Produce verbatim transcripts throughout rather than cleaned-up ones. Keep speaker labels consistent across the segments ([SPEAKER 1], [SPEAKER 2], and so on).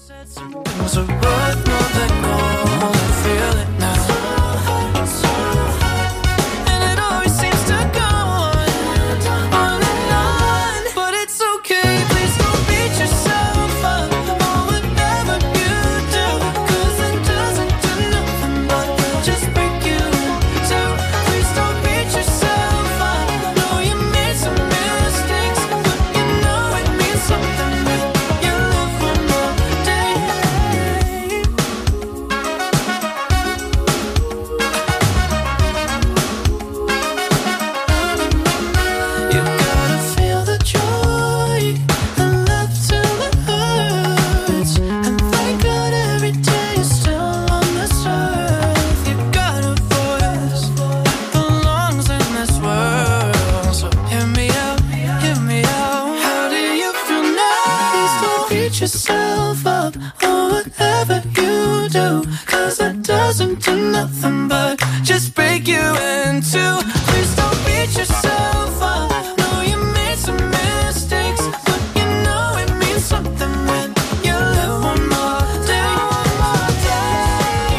[SPEAKER 1] yourself up, or whatever you do, cause that doesn't do nothing but just break you in two. Please don't beat yourself up, no, you made some mistakes, but you know it means something when you live one more day, one more day.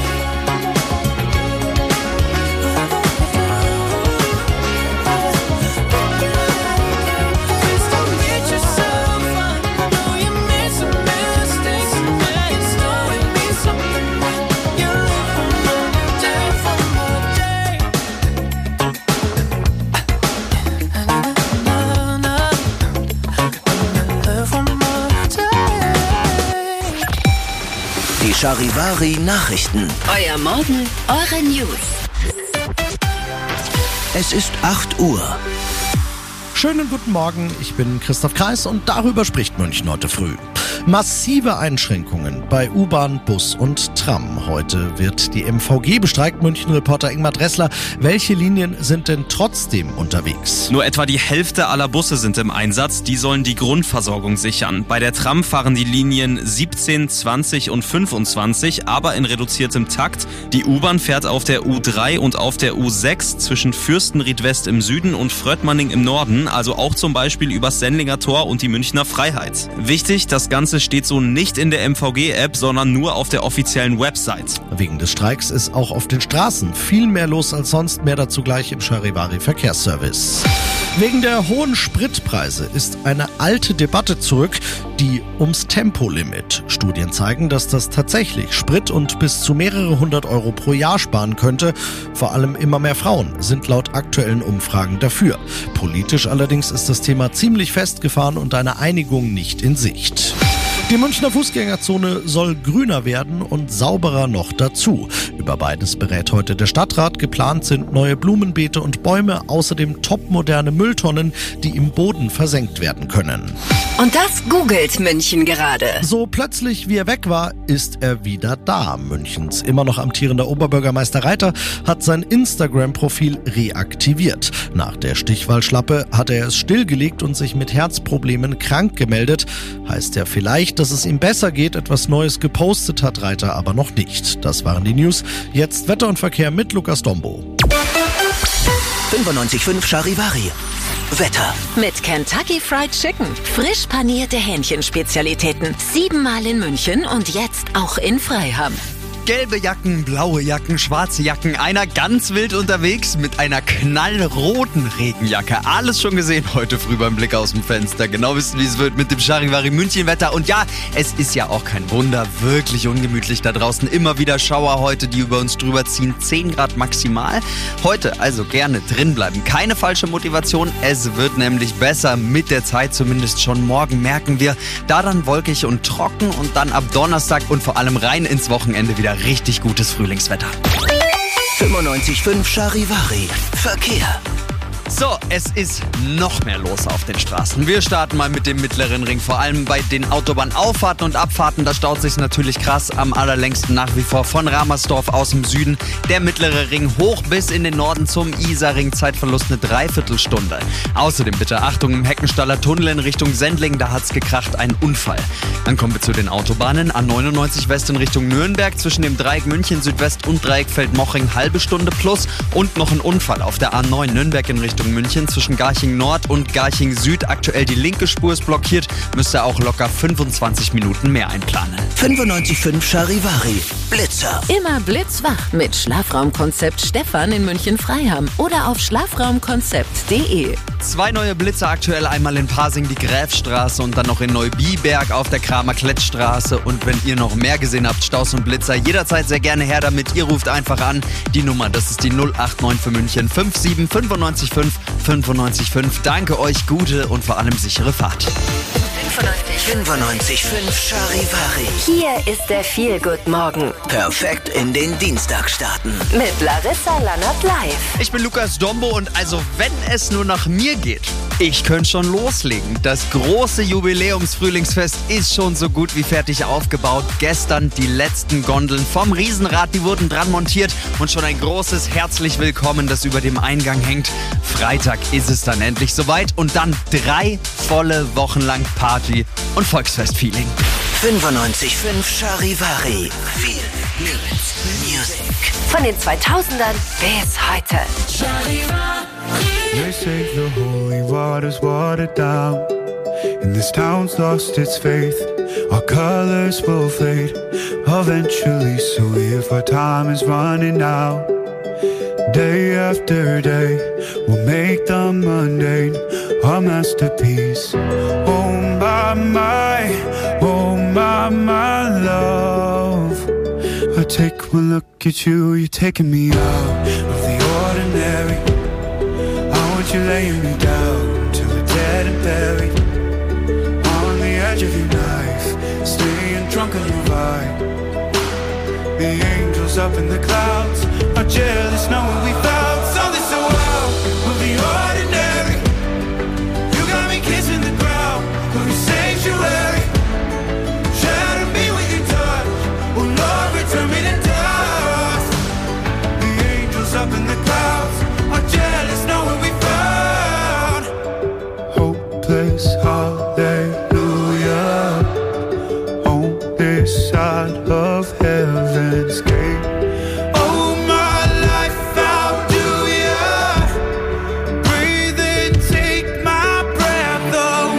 [SPEAKER 1] Please don't beat yourself up, no, you made some mistakes, and you know it means something when you live one more day, one more day. Na, na, live one more day.
[SPEAKER 2] Die Charivari-Nachrichten.
[SPEAKER 3] Euer Morgen, eure News.
[SPEAKER 2] Es ist acht Uhr.
[SPEAKER 4] Schönen guten Morgen, ich bin Christoph Kreis und darüber spricht München heute früh. Massive Einschränkungen bei U-Bahn, Bus und Tram. Heute wird die M V G bestreikt. München-Reporter Ingmar Dressler. Welche Linien sind denn trotzdem unterwegs?
[SPEAKER 5] Nur etwa die Hälfte aller Busse sind im Einsatz. Die sollen die Grundversorgung sichern. Bei der Tram fahren die Linien siebzehn, zwanzig und fünfundzwanzig, aber in reduziertem Takt. Die U-Bahn fährt auf der U drei und auf der U sechs zwischen Fürstenried West im Süden und Fröttmanning im Norden, also auch zum Beispiel übers Sendlinger Tor und die Münchner Freiheit. Wichtig, das Ganze steht so nicht in der M V G-App, sondern nur auf der offiziellen Website.
[SPEAKER 4] Wegen des Streiks ist auch auf den Straßen viel mehr los als sonst. Mehr dazu gleich im Charivari Verkehrsservice. Wegen der hohen Spritpreise ist eine alte Debatte zurück, die ums Tempolimit. Studien zeigen, dass das tatsächlich Sprit und bis zu mehrere hundert Euro pro Jahr sparen könnte. Vor allem immer mehr Frauen sind laut aktuellen Umfragen dafür. Politisch allerdings ist das Thema ziemlich festgefahren und eine Einigung nicht in Sicht. Die Münchner Fußgängerzone soll grüner werden und sauberer noch dazu. Über beides berät heute der Stadtrat. Geplant sind neue Blumenbeete und Bäume, außerdem topmoderne Mülltonnen, die im Boden versenkt werden können.
[SPEAKER 3] Und das googelt München gerade.
[SPEAKER 4] So plötzlich wie er weg war, ist er wieder da. Münchens immer noch amtierender Oberbürgermeister Reiter hat sein Instagram-Profil reaktiviert. Nach der Stichwahlschlappe hat er es stillgelegt und sich mit Herzproblemen krank gemeldet. Heißt ja vielleicht, dass es ihm besser geht. Etwas Neues gepostet hat Reiter aber noch nicht. Das waren die News. Jetzt Wetter und Verkehr mit Lukas Dombo.
[SPEAKER 2] fünfundneunzig Komma fünf Charivari. Wetter.
[SPEAKER 3] Mit Kentucky Fried Chicken. Frisch panierte Hähnchenspezialitäten. Siebenmal in München und jetzt auch in Freiham.
[SPEAKER 6] Gelbe Jacken, blaue Jacken, schwarze Jacken, einer ganz wild unterwegs mit einer knallroten Regenjacke. Alles schon gesehen heute früh beim Blick aus dem Fenster. Genau wissen, wie es wird mit dem Charivari München-Wetter. Und ja, es ist ja auch kein Wunder, wirklich ungemütlich da draußen. Immer wieder Schauer heute, die über uns drüber ziehen. zehn Grad maximal. Heute also gerne drin bleiben. Keine falsche Motivation. Es wird nämlich besser mit der Zeit, zumindest schon morgen merken wir. Da dann wolkig und trocken und dann ab Donnerstag und vor allem rein ins Wochenende wieder richtig gutes Frühlingswetter.
[SPEAKER 2] fünfundneunzig Komma fünf Charivari. Verkehr.
[SPEAKER 6] So, es ist noch mehr los auf den Straßen. Wir starten mal mit dem mittleren Ring. Vor allem bei den Autobahnauffahrten und Abfahrten, da staut sich natürlich krass. Am allerlängsten nach wie vor von Ramersdorf aus dem Süden. Der mittlere Ring hoch bis in den Norden zum Isarring. Zeitverlust eine Dreiviertelstunde. Außerdem bitte Achtung im Heckenstaller Tunnel in Richtung Sendling. Da hat's gekracht, ein Unfall. Dann kommen wir zu den Autobahnen. A neunundneunzig West in Richtung Nürnberg. Zwischen dem Dreieck München Südwest und Dreieck Feldmoching halbe Stunde plus. Und noch ein Unfall auf der A neun Nürnberg in Richtung München zwischen Garching Nord und Garching Süd. Aktuell die linke Spur ist blockiert, müsste auch locker fünfundzwanzig Minuten mehr einplanen.
[SPEAKER 2] fünfundneunzig Komma fünf Charivari. Blitzer.
[SPEAKER 3] Immer blitzwach mit Schlafraumkonzept Stefan in München-Freiham oder auf schlafraumkonzept punkt de.
[SPEAKER 6] Zwei neue Blitzer aktuell, einmal in Pasing die Gräfstraße und dann noch in Neubiberg auf der Kramer-Klettstraße. Und wenn ihr noch mehr gesehen habt, Staus und Blitzer, jederzeit sehr gerne her damit. Ihr ruft einfach an. Die Nummer, das ist die null acht neun für München fünf sieben fünf neun fünf fünf neun fünf. Danke euch, gute und vor allem sichere Fahrt.
[SPEAKER 2] fünfundneunzig Komma fünf Charivari.
[SPEAKER 7] Hier ist der Feel-Good-Morgen
[SPEAKER 2] Perfekt in den Dienstag starten.
[SPEAKER 7] mit Larissa Lannert live.
[SPEAKER 6] Ich bin Lukas Dombo und also wenn es nur nach mir geht, ich könnte schon loslegen. Das große Jubiläumsfrühlingsfest ist schon so gut wie fertig aufgebaut. Gestern die letzten Gondeln vom Riesenrad, die wurden dran montiert und schon ein großes Herzlich Willkommen, das über dem Eingang hängt. Freitag ist es dann endlich soweit und dann drei volle Wochen lang Party und Volksfest-Feeling.
[SPEAKER 2] fünfundneunzig Komma fünf Charivari. Viel Music.
[SPEAKER 7] Von den zweitausendern bis heute.
[SPEAKER 8] They say the holy water's watered down, and this town's lost its faith. Our colors will fade eventually, so if our time is running out, day after day, we'll make the mundane our masterpiece. Oh my, my, oh my, my love. I take one look at you, you're taking me out of the ordinary. You're laying me down till we're dead and buried on the edge of your knife, staying drunk on your vibe. The angels up in the clouds are jealous knowing we found something so out of the ordinary. You got me kissing the ground of your sanctuary, shadow me with your touch. Oh Lord, return me to dust. The angels up in the clouds are jealous knowing we hopeless hallelujah on this side of heaven's gate. Oh, my life, how do ya breathe and take my breath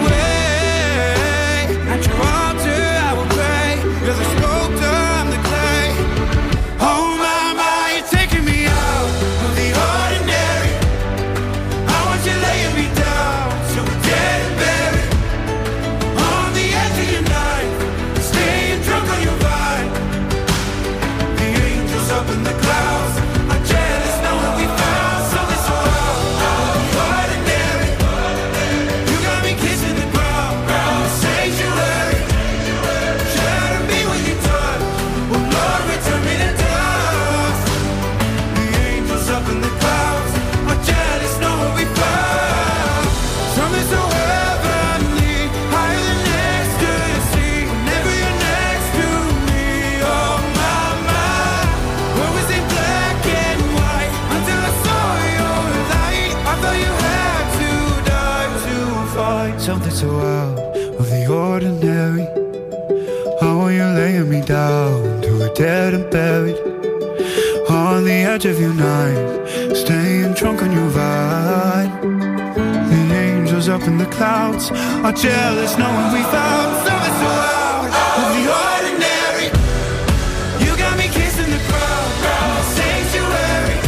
[SPEAKER 8] away? At your altar I will pray. You're the sculptor, I'm the clay. Oh my, my, you're taking me out of the ordinary. I want you laying me down so we're dead and buried on the edge of your knife, staying drunk on your vine. The angels up in the clouds are jealous knowing we found something so out of the ordinary. You got me kissing the ground in the sanctuary, shadow me with your touch. Oh Lord, return me to dust. The angels up in the clouds are jealous knowing we found something so heavenly, higher than ecstasy. Whenever you're next to me, oh my, my. What was in black and white until I saw your light? I thought you had to die to find something so out of the ordinary. How are you laying me down till we're dead and buried on the edge of your night, staying drunk on your vine. The angels up in the clouds are jealous knowing we found something so out of the ordinary. You got me kissing the ground in the sanctuary,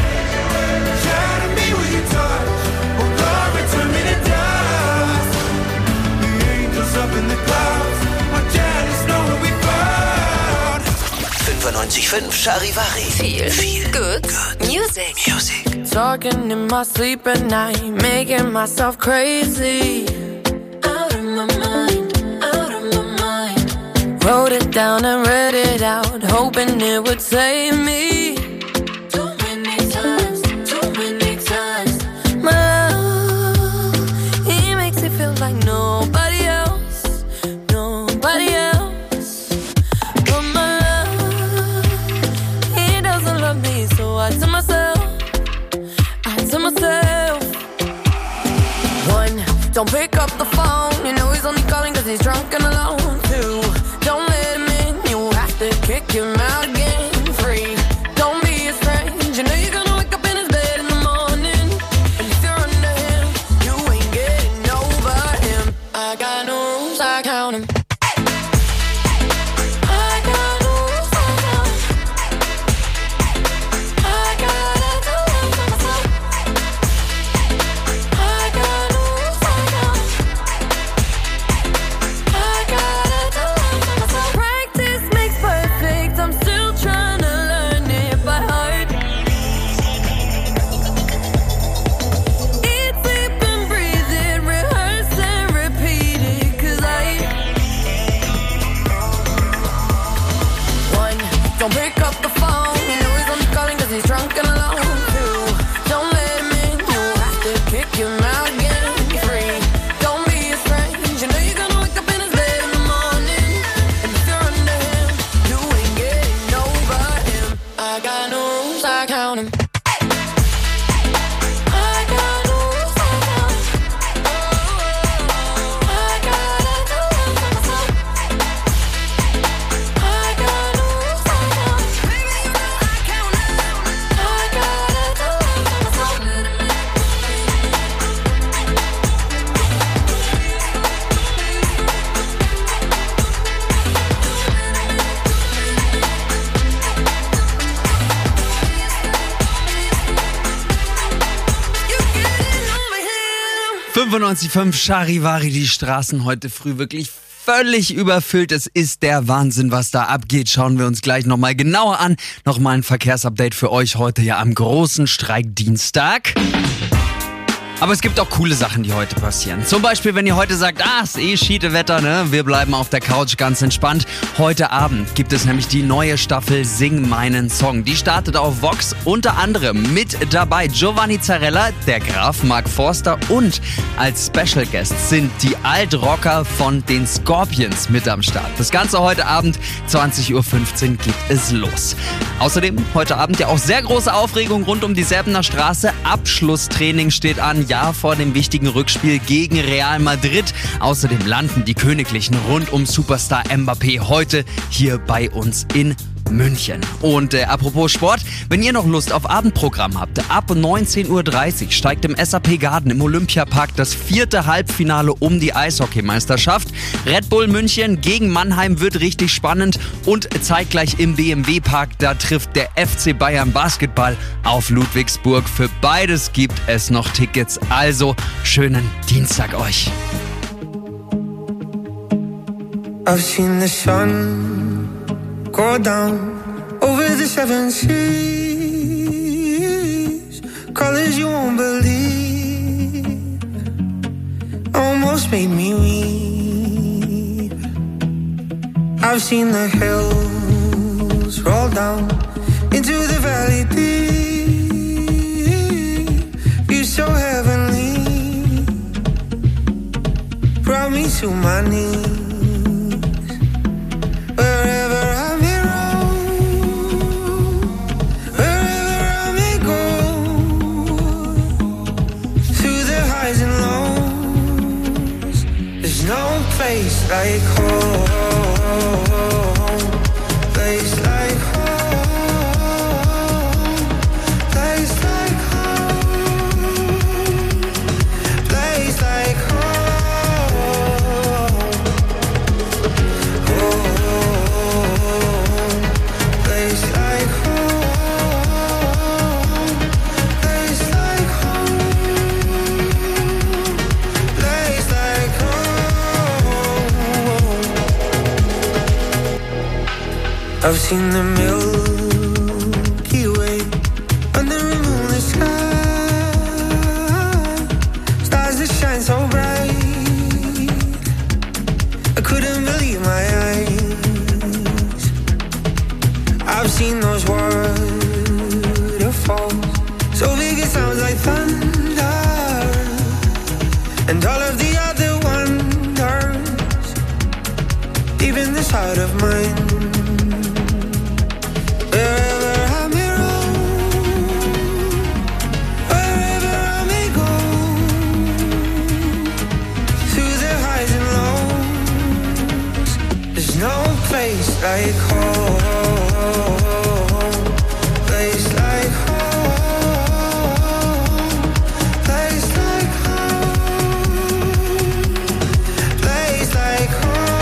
[SPEAKER 8] shadow me with your touch. Oh Lord, return me to dust. The angels up in the clouds are jealous knowing we found
[SPEAKER 2] fünfundneunzig Komma fünf Charivari.
[SPEAKER 7] Feel,
[SPEAKER 2] Feel
[SPEAKER 7] good, music.
[SPEAKER 2] Music.
[SPEAKER 9] Talking in my sleep at night, making myself crazy. Out of my mind, out of my mind. Wrote it down and read it out, hoping it would save me. Too many times, too many times. My love, he makes it feel like nobody else, nobody else. But my love, he doesn't love me, so I tell myself, to myself. One, don't pick up the phone. You know he's only calling cause he's drunk and alone. Two, don't let him in. You have to kick him out again. Three, don't be a stranger. You know you're gonna wake up in his bed in the morning. And if you're under him, you ain't getting over him. I got no rules, I count him. I Don't pick up the phone. You know he's only calling cause he's drunk and alone too. Don't let him in, you have to kick him out again. Free, don't be his friend. You know you're gonna wake up in his bed in the morning. And if you're under him, you ain't getting over him. I got no rules, I count him.
[SPEAKER 6] fünfundneunzig Komma fünf Charivari, die Straßen heute früh wirklich völlig überfüllt. Es ist der Wahnsinn, was da abgeht. Schauen wir uns gleich nochmal genauer an. Nochmal ein Verkehrsupdate für euch heute ja am großen Streikdienstag. Aber es gibt auch coole Sachen, die heute passieren. Zum Beispiel, wenn ihr heute sagt, ah, ist eh schiete Wetter, ne? Wir bleiben auf der Couch ganz entspannt. Heute Abend gibt es nämlich die neue Staffel Sing meinen Song. Die startet auf Vox, unter anderem mit dabei Giovanni Zarella, der Graf Mark Forster und als Special Guest sind die Altrocker von den Scorpions mit am Start. Das Ganze heute Abend, zwanzig Uhr fünfzehn geht es los. Außerdem heute Abend ja auch sehr große Aufregung rund um die Säbener Straße. Abschlusstraining steht an. Jahr vor dem wichtigen Rückspiel gegen Real Madrid. Außerdem landen die Königlichen rund um Superstar Mbappé heute hier bei uns in München. Und äh, apropos Sport, wenn ihr noch Lust auf Abendprogramm habt, ab neunzehn Uhr dreißig steigt im S A P Garden im Olympiapark das vierte Halbfinale um die Eishockeymeisterschaft. Red Bull München gegen Mannheim wird richtig spannend und zeitgleich im B M W-Park, da trifft der F C Bayern Basketball auf Ludwigsburg. Für beides gibt es noch Tickets, also schönen Dienstag euch.
[SPEAKER 8] I've seen the sun go down over the seven seas, colors you won't believe, almost made me weep. I've seen the hills roll down into the valley deep. You're so heavenly, brought me to my knees. Wherever I may roam, wherever I may go, through the highs and lows, there's no place like home, place like home, place like home, place like home. I've seen the Milky Way under a moonlit sky, stars that shine so bright, I couldn't believe my eyes. I've seen those waterfalls, so big it sounds like thunder, and all of the other wonders, deep in this heart of mine. Like home, place like home, place like home, place like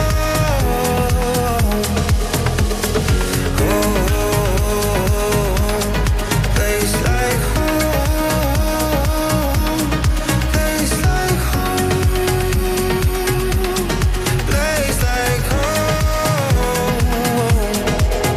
[SPEAKER 8] home, home, place like home, place like home, place like home.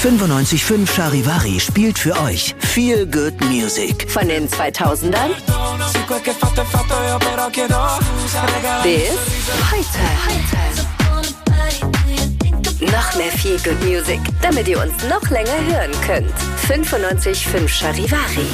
[SPEAKER 2] fünfundneunzig Komma fünf Charivari spielt für euch Feel Good Music.
[SPEAKER 7] Von den zweitausendern bis heute. Noch mehr Feel Good Music, damit ihr uns noch länger hören könnt. fünfundneunzig Komma fünf Charivari.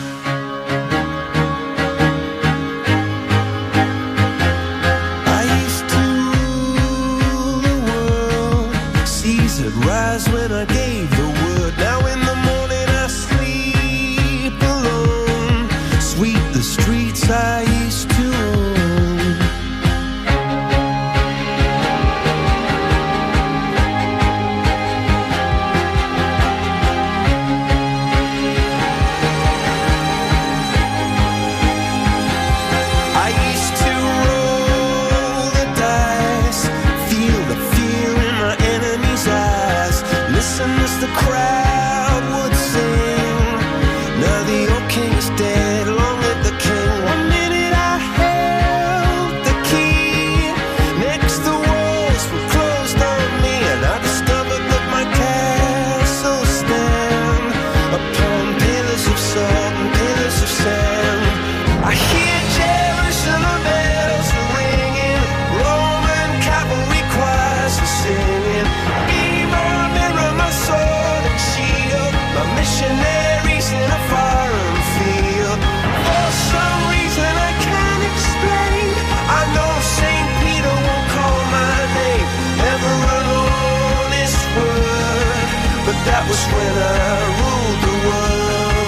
[SPEAKER 8] Rise when I gave the word. Now in the morning I sleep alone. Sweep the streets I used to own. I used to roll the dice, feel the fear in my enemy's eyes. Listen as the crowd would sing. Now the old king is dead, long live the king. One minute I held the key. Next the walls were closed on me, and I discovered that my castle stand upon pillars of salt and pillars of sand. I hear Jerusalem bells ringing, Roman cavalry choirs are singing. My missionaries in a foreign field. For some reason I can't explain, I know Saint Peter won't call my name, never an honest word, but that was when I ruled the world.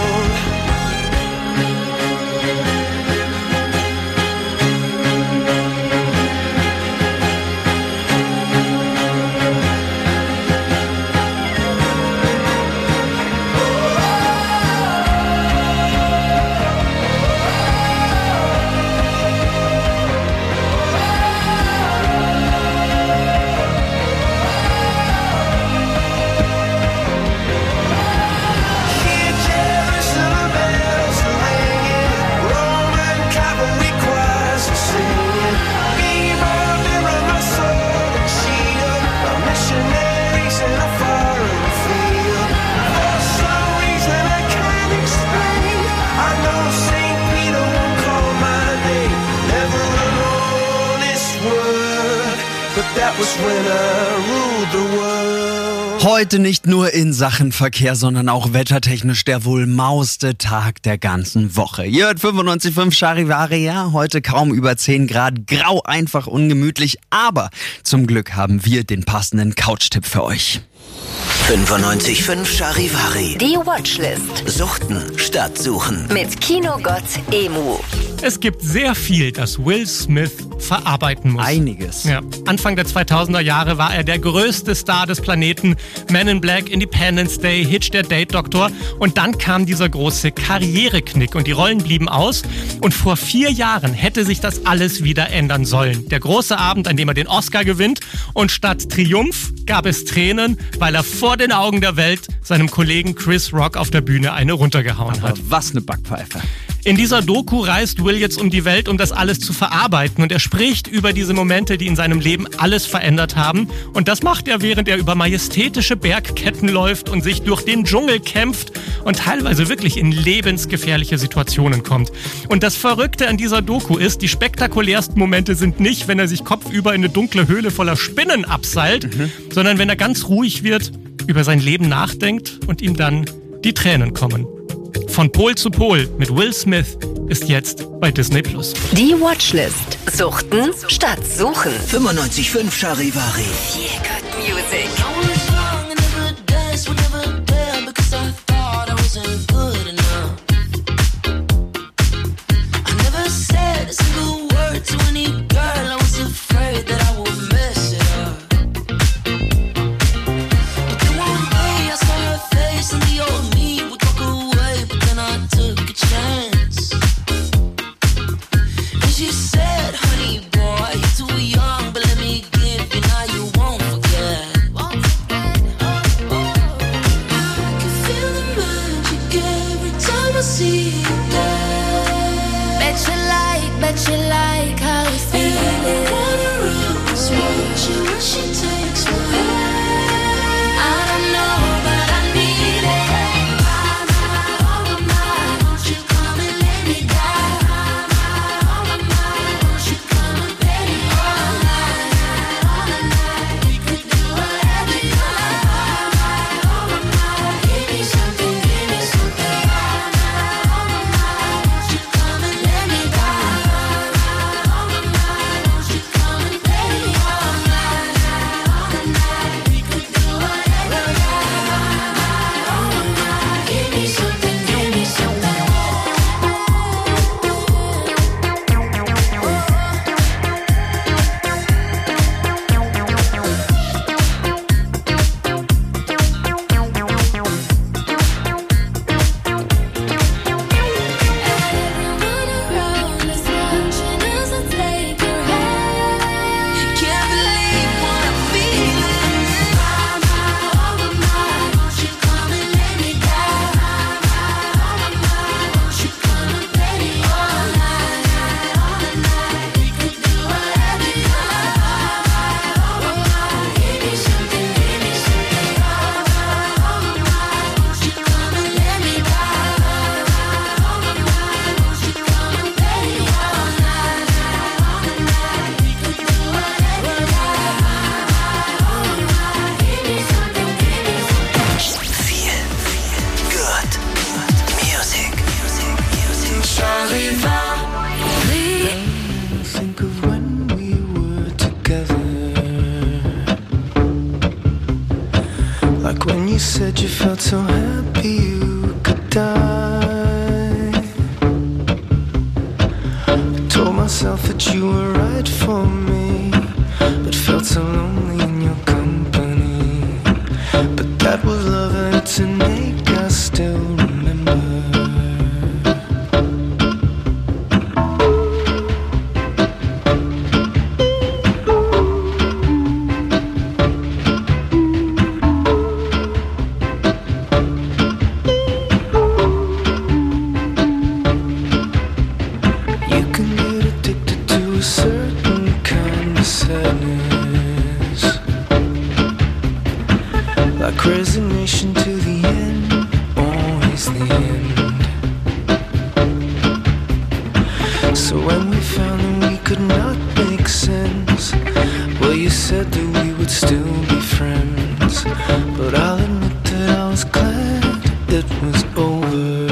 [SPEAKER 6] Heute nicht nur in Sachen Verkehr, sondern auch wettertechnisch der wohl mauste Tag der ganzen Woche. Ihr hört fünfundneunzig Komma fünf Charivari, ja, heute kaum über zehn Grad, grau, einfach, ungemütlich, aber zum Glück haben wir den passenden Couch-Tipp für euch.
[SPEAKER 2] fünfundneunzig Komma fünf Charivari.
[SPEAKER 7] Die Watchlist.
[SPEAKER 2] Suchten statt suchen.
[SPEAKER 7] Mit Kinogott Emu.
[SPEAKER 10] Es gibt sehr viel, das Will Smith verarbeiten muss.
[SPEAKER 6] Einiges.
[SPEAKER 10] Ja. Anfang der zweitausender Jahre war er der größte Star des Planeten. Men in Black, Independence Day, Hitch, der Date-Doktor. Und dann kam dieser große Karriereknick und die Rollen blieben aus. Und vor vier Jahren hätte sich das alles wieder ändern sollen. Der große Abend, an dem er den Oscar gewinnt. Und statt Triumph gab es Tränen, weil er vor den Augen der Welt seinem Kollegen Chris Rock auf der Bühne eine runtergehauen
[SPEAKER 6] Aber
[SPEAKER 10] hat.
[SPEAKER 6] was eine Backpfeife.
[SPEAKER 10] In dieser Doku reist Will jetzt um die Welt, um das alles zu verarbeiten. Und er spricht über diese Momente, die in seinem Leben alles verändert haben. Und das macht er, während er über majestätische Bergketten läuft und sich durch den Dschungel kämpft und teilweise wirklich in lebensgefährliche Situationen kommt. Und das Verrückte an dieser Doku ist, die spektakulärsten Momente sind nicht, wenn er sich kopfüber in eine dunkle Höhle voller Spinnen abseilt, mhm. sondern wenn er ganz ruhig wird, über sein Leben nachdenkt und ihm dann die Tränen kommen. Von Pol zu Pol mit Will Smith ist jetzt bei Disney Plus.
[SPEAKER 7] Die Watchlist. Suchten statt suchen.
[SPEAKER 2] fünfundneunzig Komma fünf Charivari.
[SPEAKER 7] Feel Good Music.
[SPEAKER 1] you felt so happy you could die. I told myself that you were right for me, but felt so lonely in your company. But that was love and it's an ache I still remember. Like resignation to the end, always the end. So when we found that we could not make sense, well, you said that we would still be friends. But I'll admit that I was glad it was over.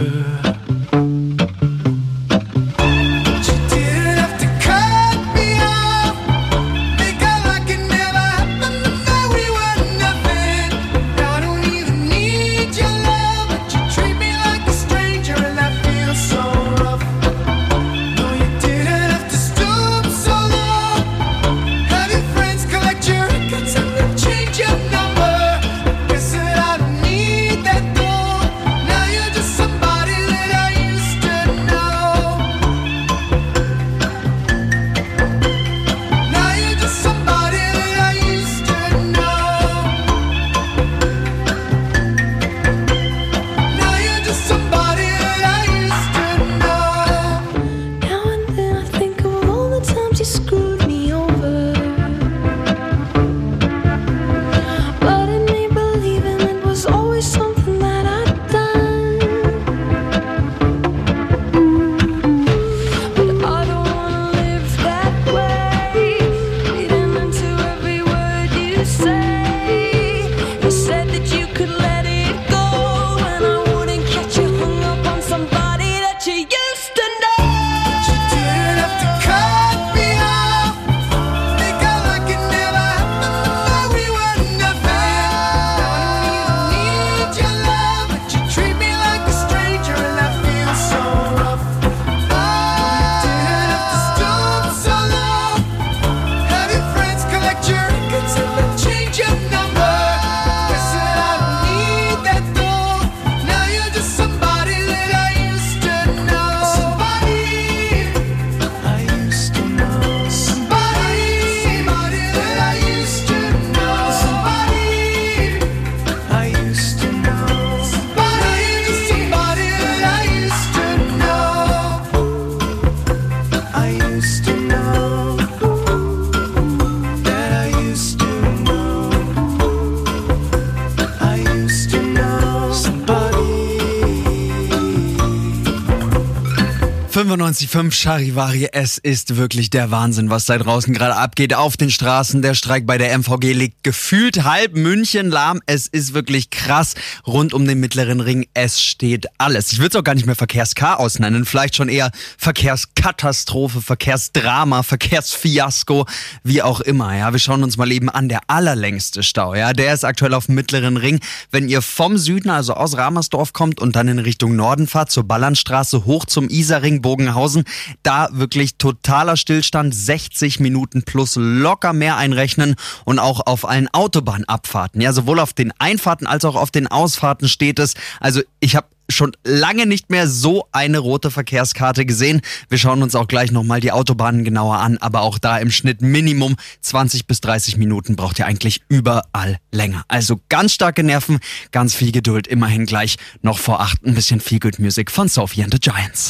[SPEAKER 6] fünfundneunzig Komma fünf Charivari, es ist wirklich der Wahnsinn, was da draußen gerade abgeht auf den Straßen. Der Streik bei der M V G liegt gefühlt halb München lahm. Es ist wirklich krass rund um den Mittleren Ring. Es steht alles. Ich würde es auch gar nicht mehr Verkehrschaos nennen, vielleicht schon eher Verkehrskatastrophe, Verkehrsdrama, Verkehrsfiasko, wie auch immer. Ja, wir schauen uns mal eben an, der allerlängste Stau. Ja, der ist aktuell auf dem Mittleren Ring. Wenn ihr vom Süden, also aus Ramersdorf kommt und dann in Richtung Norden fahrt, zur Ballernstraße hoch zum Isarring, Bogenhausen, da wirklich totaler Stillstand, sechzig Minuten plus locker mehr einrechnen und auch auf allen Autobahnabfahrten, ja, sowohl auf den Einfahrten als auch auf den Ausfahrten steht es. Also ich habe schon lange nicht mehr so eine rote Verkehrskarte gesehen. Wir schauen uns auch gleich nochmal die Autobahnen genauer an, aber auch da im Schnitt Minimum zwanzig bis dreißig Minuten braucht ihr eigentlich überall länger. Also ganz starke Nerven, ganz viel Geduld, immerhin gleich noch vor acht ein bisschen Feel Good Music von Sophie and the Giants.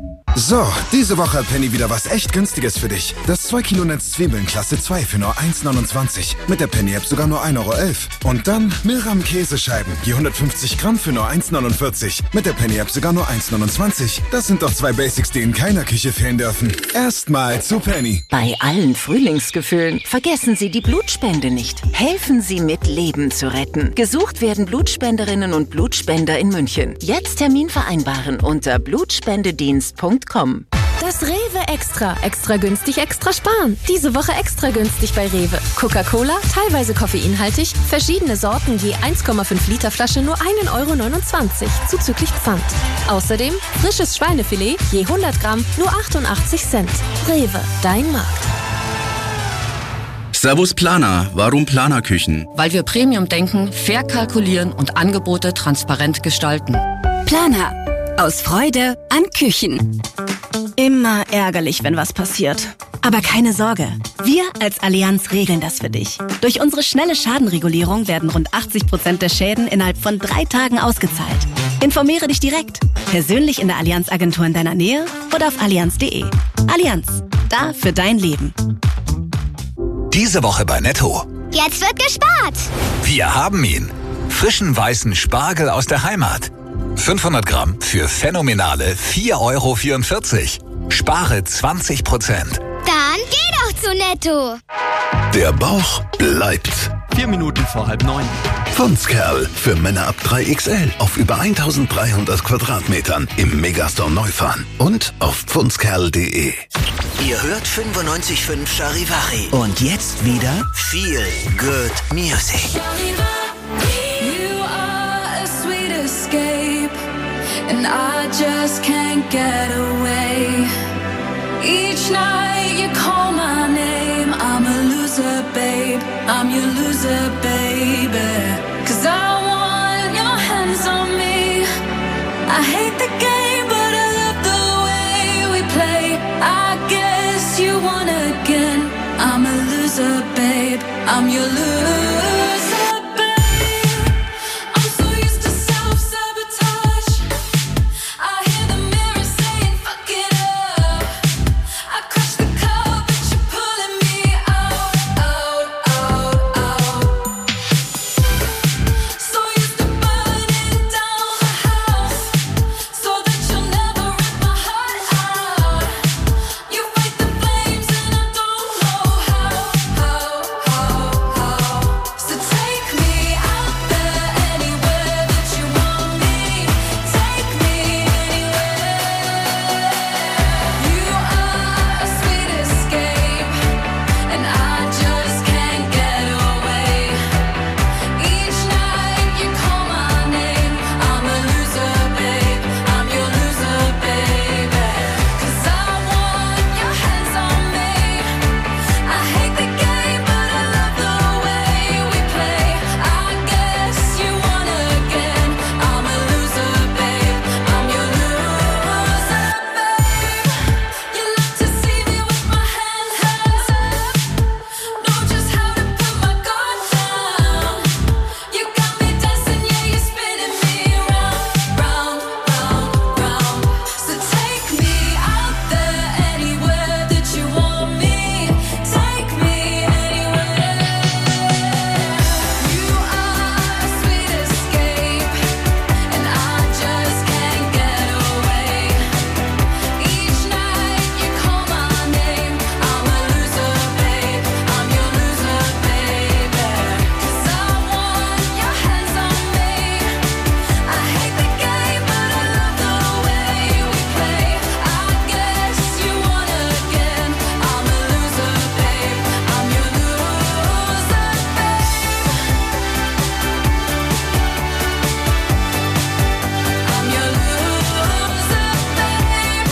[SPEAKER 11] So, diese Woche hat Penny wieder was echt Günstiges für dich. Das zwei Kilo Netz Zwiebeln Klasse zwei für nur eins neunundzwanzig. Mit der Penny-App sogar nur ein Euro elf. Und dann Milram Käsescheiben, je hundertfünfzig Gramm für nur eins neunundvierzig. Mit der Penny-App sogar nur eins neunundzwanzig. Das sind doch zwei Basics, die in keiner Küche fehlen dürfen. Erstmal zu Penny.
[SPEAKER 3] Bei allen Frühlingsgefühlen vergessen Sie die Blutspende nicht. Helfen Sie mit, Leben zu retten. Gesucht werden Blutspenderinnen und Blutspender in München. Jetzt Termin vereinbaren unter blutspendedienst punkt com.
[SPEAKER 12] ist Rewe Extra. Extra günstig, extra sparen. Diese Woche extra günstig bei Rewe. Coca-Cola, teilweise koffeinhaltig, verschiedene Sorten je eins Komma fünf Liter Flasche nur ein Euro neunundzwanzig, zuzüglich Pfand. Außerdem frisches Schweinefilet je hundert Gramm nur achtundachtzig Cent. Rewe, dein Markt.
[SPEAKER 13] Servus Planer, warum Planerküchen?
[SPEAKER 14] Weil wir Premium denken, fair kalkulieren und Angebote transparent gestalten.
[SPEAKER 15] Planer. Aus Freude an Küchen. Immer ärgerlich, wenn was passiert. Aber keine Sorge. Wir als Allianz regeln das für dich. Durch unsere schnelle Schadenregulierung werden rund achtzig Prozent der Schäden innerhalb von drei Tagen ausgezahlt. Informiere dich direkt. Persönlich in der Allianz-Agentur in deiner Nähe oder auf allianz punkt de. Allianz. Da für dein Leben.
[SPEAKER 16] Diese Woche bei Netto.
[SPEAKER 17] Jetzt wird gespart.
[SPEAKER 16] Wir haben ihn. Frischen weißen Spargel aus der Heimat. fünfhundert Gramm für phänomenale vier Euro vierundvierzig. Spare zwanzig Prozent.
[SPEAKER 17] Dann geh doch zu Netto.
[SPEAKER 2] Der Bauch bleibt.
[SPEAKER 6] Vier Minuten vor halb neun.
[SPEAKER 2] Pfundskerl für Männer ab drei X L auf über eintausenddreihundert Quadratmetern im Megastore Neufahren und auf pfundskerl punkt de. Ihr hört fünfundneunzig Komma fünf Charivari. Und jetzt wieder Feel Good Music.
[SPEAKER 1] You are a sweet escape, and I just can't get away. Each night you call my name, I'm a loser, babe. I'm your loser, baby. Cause I want your hands on me. I hate the game, but I love the way we play. I guess you won again. I'm a loser, babe. I'm your loser, babe. I'm so used to self-sabotage. I hear the mirror saying, fuck it up. I crush the cup, but you're pulling me out, out, out, out. So used to burning down the house, so that you'll never rip my heart out. You fight the flames and I don't know how, how, how, how. So take me out there anywhere that you want me. Take me anywhere. You are a sweet escape, and I just can't get away. Each night you call my name, I'm a loser, babe. I'm your loser, baby. Cause I want your hands on me. I hate the game, but I love the way we play. I guess you won again. I'm a loser, babe. I'm your loser, babe. You love to see me with my hands up. Know just how to put my guard down. You got me dancing, yeah, you're spinning me round, round, round, round. So take me out there anywhere that you want me. Take me anywhere. You are a sweet escape, and I just can't get away. Each night you call my name, I'm a loser, babe. I'm your loser, baby. Cause I want your hands on me. I hate the game, but I love the way we play. I guess you won again. I'm a loser, babe. I'm your loser, babe. I'm your loser, babe.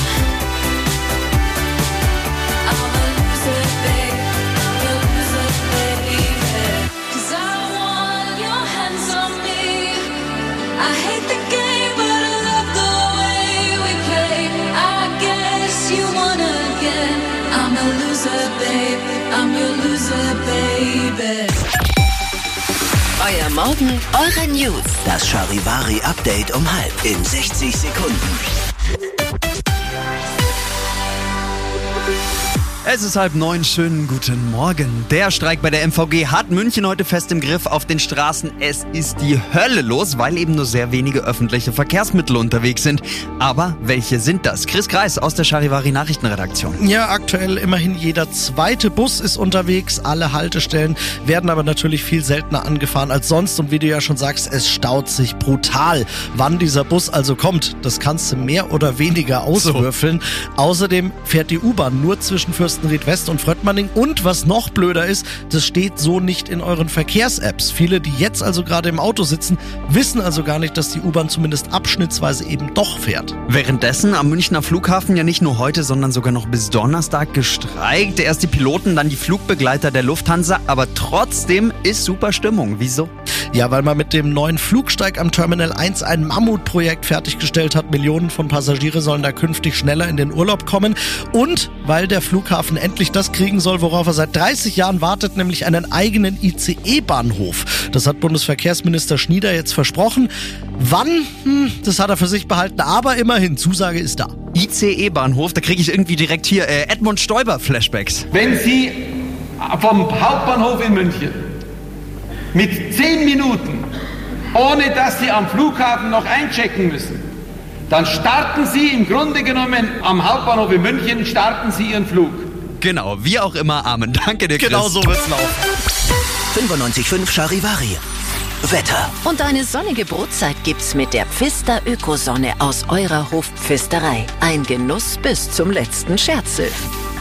[SPEAKER 1] I'm a loser, babe. I'm your loser, baby. Cause I want your hands on me. I hate the game, but I love the way we play. I guess you won again. I'm a loser, babe. I'm your loser, baby.
[SPEAKER 3] Euer Morgen, eure News.
[SPEAKER 2] Das Charivari Update um halb in sechzig Sekunden.
[SPEAKER 6] Es ist halb neun, schönen guten Morgen. Der Streik bei der M V G hat München heute fest im Griff auf den Straßen. Es ist die Hölle los, weil eben nur sehr wenige öffentliche Verkehrsmittel unterwegs sind. Aber welche sind das? Chris Kreis aus der Charivari Nachrichtenredaktion.
[SPEAKER 4] Ja, aktuell immerhin jeder zweite Bus ist unterwegs. Alle Haltestellen werden aber natürlich viel seltener angefahren als sonst. Und wie du ja schon sagst, es staut sich brutal. Wann dieser Bus also kommt, das kannst du mehr oder weniger auswürfeln. So. Außerdem fährt die U-Bahn nur zwischen Fürstenried West und Fröttmanning. Und was noch blöder ist, das steht so nicht in euren Verkehrs-Apps. Viele, die jetzt also gerade im Auto sitzen, wissen also gar nicht, dass die U-Bahn zumindest abschnittsweise eben doch fährt.
[SPEAKER 6] Währenddessen am Münchner Flughafen ja nicht nur heute, sondern sogar noch bis Donnerstag gestreikt. Erst die Piloten, dann die Flugbegleiter der Lufthansa. Aber trotzdem ist super Stimmung. Wieso?
[SPEAKER 4] Ja, weil man mit dem neuen Flugsteig am Terminal eins ein Mammutprojekt fertiggestellt hat. Millionen von Passagiere sollen da künftig schneller in den Urlaub kommen. Und weil der Flughafen endlich das kriegen soll, worauf er seit dreißig Jahren wartet, nämlich einen eigenen I C E-Bahnhof. Das hat Bundesverkehrsminister Schnieder jetzt versprochen. Wann? Hm, das hat er für sich behalten, aber immerhin, Zusage ist da.
[SPEAKER 6] I C E-Bahnhof, da kriege ich irgendwie direkt hier äh, Edmund Stoiber-Flashbacks.
[SPEAKER 18] Wenn Sie vom Hauptbahnhof in München mit zehn Minuten, ohne dass Sie am Flughafen noch einchecken müssen, dann starten Sie im Grunde genommen am Hauptbahnhof in München, starten Sie Ihren Flug.
[SPEAKER 6] Genau, wie auch immer, Amen. Danke dir, Chris.
[SPEAKER 4] Genau so wird's laufen.
[SPEAKER 2] fünfundneunzig Komma fünf Charivari. Wetter.
[SPEAKER 3] Und eine sonnige Brotzeit gibt's mit der Pfister Ökosonne aus eurer Hofpfisterei. Ein Genuss bis zum letzten Scherzel.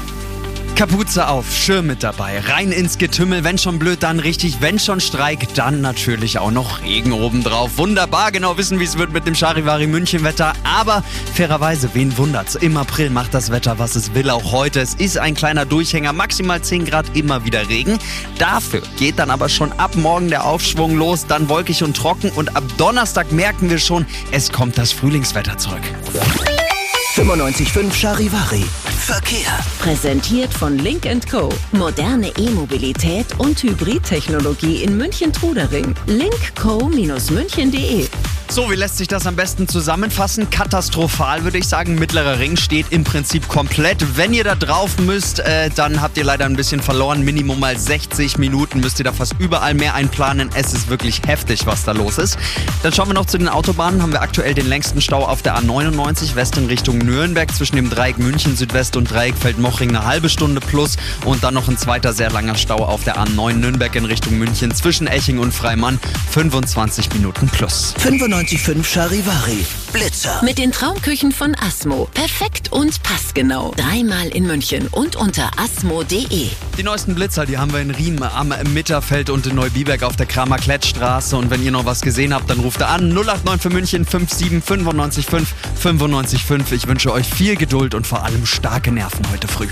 [SPEAKER 6] Kapuze auf, Schirm mit dabei, rein ins Getümmel, wenn schon blöd, dann richtig, wenn schon Streik, dann natürlich auch noch Regen obendrauf. Wunderbar, genau wissen, wie es wird mit dem Charivari München Wetter, aber fairerweise, wen wundert's? Im April macht das Wetter, was es will, auch heute. Es ist ein kleiner Durchhänger, maximal zehn Grad, immer wieder Regen. Dafür geht dann aber schon ab morgen der Aufschwung los, dann wolkig und trocken und ab Donnerstag merken wir schon, es kommt das Frühlingswetter zurück.
[SPEAKER 2] fünfundneunzig Komma fünf Charivari. Verkehr.
[SPEAKER 3] Präsentiert von Link and Co. Moderne E-Mobilität und Hybridtechnologie in München-Trudering. link co Bindestrich münchen punkt de.
[SPEAKER 6] So, wie lässt sich das am besten zusammenfassen? Katastrophal, würde ich sagen. Mittlerer Ring steht im Prinzip komplett. Wenn ihr da drauf müsst, äh, dann habt ihr leider ein bisschen verloren. Minimum mal sechzig Minuten müsst ihr da fast überall mehr einplanen. Es ist wirklich heftig, was da los ist. Dann schauen wir noch zu den Autobahnen. Haben wir aktuell den längsten Stau auf der A neunundneunzig West in Richtung Nürnberg zwischen dem Dreieck München Südwest und Dreieck Feldmochring eine halbe Stunde plus. Und dann noch ein zweiter sehr langer Stau auf der A neun Nürnberg in Richtung München zwischen Eching und Freimann. fünfundzwanzig Minuten plus.
[SPEAKER 2] fünfundneunzig Komma fünf Charivari. Blitzer.
[SPEAKER 3] Mit den Traumküchen von Asmo. Perfekt und passgenau. Dreimal in München und unter asmo punkt de.
[SPEAKER 6] Die neuesten Blitzer, die haben wir in Riem am Mitterfeld und in Neubiberg auf der Kramer-Klettstraße. Und wenn ihr noch was gesehen habt, dann ruft ihr an null acht neun für München fünf sieben fünf neun fünf fünf fünf. Ich wünsche euch viel Geduld und vor allem starke Nerven heute früh.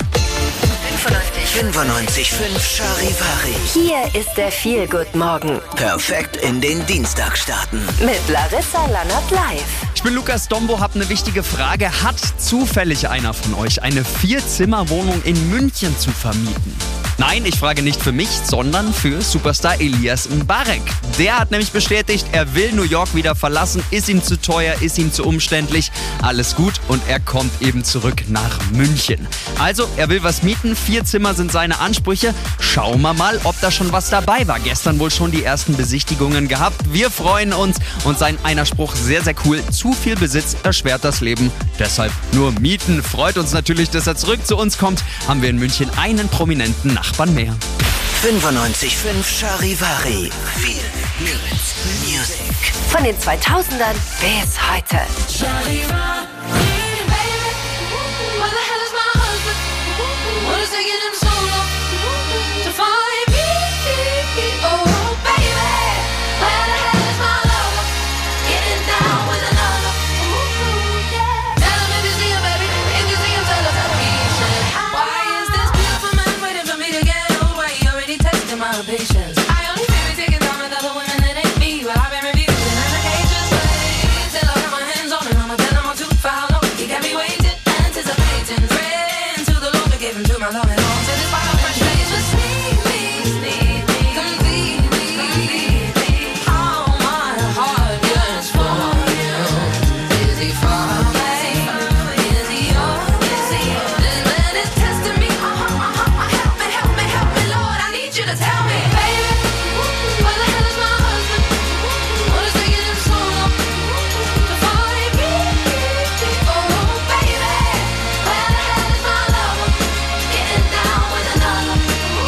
[SPEAKER 2] fünfundneunzig Komma fünf Charivari.
[SPEAKER 7] Hier ist der Feel-Good-Morgen.
[SPEAKER 2] Perfekt in den Dienstag starten.
[SPEAKER 7] Mit Larissa Lannert live.
[SPEAKER 6] Ich bin Lukas Dombo, hab eine wichtige Frage. Hat zufällig einer von euch eine Vier-Zimmer-Wohnung in München zu vermieten? Nein, ich frage nicht für mich, sondern für Superstar Elias Mbarek. Der hat nämlich bestätigt, er will New York wieder verlassen, ist ihm zu teuer, ist ihm zu umständlich. Alles gut und er kommt eben zurück nach München. Also, er will was mieten, vier Zimmer sind seine Ansprüche. Schauen wir mal, ob da schon was dabei war. Gestern wohl schon die ersten Besichtigungen gehabt. Wir freuen uns und sein einer Spruch sehr, sehr cool. Zu viel Besitz erschwert das Leben, deshalb nur mieten. Freut uns natürlich, dass er zurück zu uns kommt. Haben wir in München einen prominenten Nachbarn mehr.
[SPEAKER 2] fünfundneunzig Komma fünf Charivari. Viel Music.
[SPEAKER 7] Von den zweitausendern bis heute.
[SPEAKER 9] Patience. I only feel it taking time with other women that ain't me. Well, I've been reviewing and I can't just wait till I got my hands on it. I'ma tell them I'm too far long. You got me waiting, anticipating, praying to the Lord to give him to my love and all. To this fire, fresh face, just sneak me, sneak me, complete me, complete me. All my heart yearns for you. Is he far away? Is he yours? Is he yours? Then let it test me. Uh-huh, uh-huh. you to tell me, baby, where the hell is my husband? What is taking him so long to find me? Oh, baby, where the hell is my lover? Getting down with another.